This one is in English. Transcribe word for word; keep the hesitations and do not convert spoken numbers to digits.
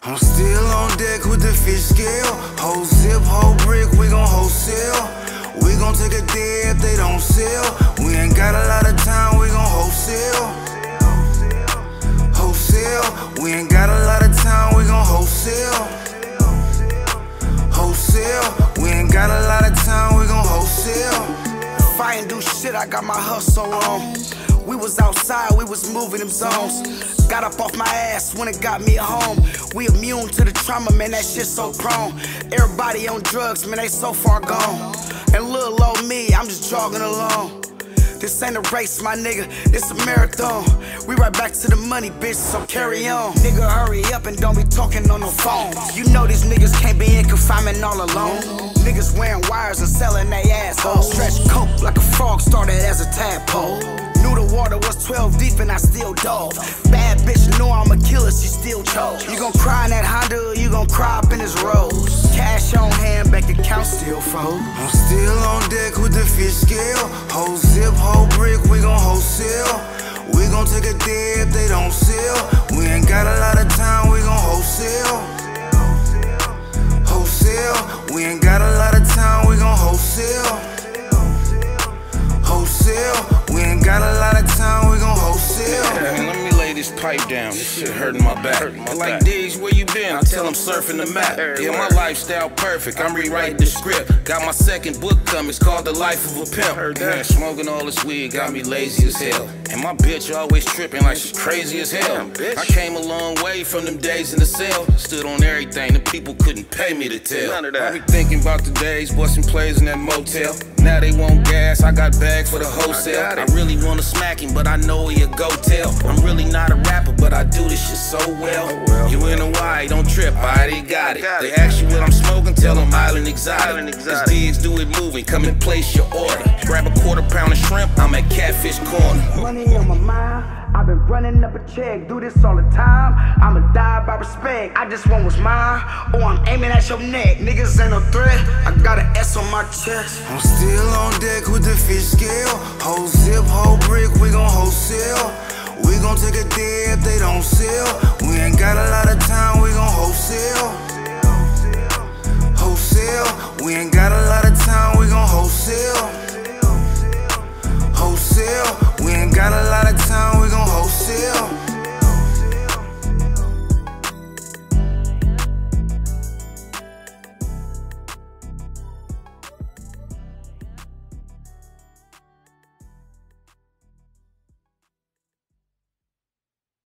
I'm still on deck with the fish scale. Whole zip, whole brick, we gon' wholesale. We gon' take a day if they don't sell. We ain't got a lot of time, we gon' wholesale. Wholesale, we ain't got a lot of time, we gon' wholesale. Wholesale, we ain't got a lot of time, we gon' wholesale. If I ain't do shit, I got my hustle on. We was outside, we was moving them zones. Got up off my ass when it got me at home. We immune to the trauma, man, that shit so prone. Everybody on drugs, man, they so far gone. And little old me, I'm just jogging along. This ain't a race, my nigga, this a marathon. We right back to the money, bitch, so carry on. Nigga, hurry up and don't be talking on no phone. You know these niggas can't be in confinement all alone. Niggas wearing wires and selling they assholes. Stretch coke like a frog, started as a tadpole. Knew the water was twelve deep and I still dove. Bad bitch know I'm a killer, she still chose. You gon' cry in that Honda or you gon' cry up in his Rose. Cash on hand, bank account still froze. I'm still on deck with the fish scale. Whole zip, whole brick, we gon' wholesale. We gon' take a day if they don't sell. We ain't got a lot of time, we gon' wholesale. Wholesale, we ain't got a lot of time, we gon' wholesale. Wholesale, we ain't got a lot of time, we gon' wholesale. Yeah, let me lay this pipe down, this shit hurting my back. Like Diggs, where you been? I tell him surfing the map. Yeah, my lifestyle perfect, I'm rewriting the script. Got my second book coming, it's called The Life of a Pimp. Man, smoking all this weed got me lazy as hell. And my bitch always tripping like she's crazy as hell. I came a long way from them days in the cell. Stood on everything, the people couldn't pay me to tell. I be thinking about the days, busting plays in that motel. Now they want gas, I got bags for the wholesale. I, I really wanna smack him, but I know he a go tell. I'm really not a rapper, but I do this shit so well. Oh, well. You in Hawaii, don't trip, I already got it. Got they it. Ask you what I'm smoking, tell them Island Exotic. Island Exotic. Cause Diggs do it moving, come and place your order. Grab a quarter pound of shrimp, I'm at Catfish Corner. Money on my mind, I've been running up a check, do this all the time. I'ma die by respect, I just want what's mine. Oh, I'm aiming at your neck, niggas ain't no threat. I got an S on my chest. I'm still on deck with the fish scale. Whole zip, whole brick, we gon' wholesale. We gon' take a day if they don't sell. We ain't got a lot of time, we gon' wholesale. Wholesale, we ain't got a lot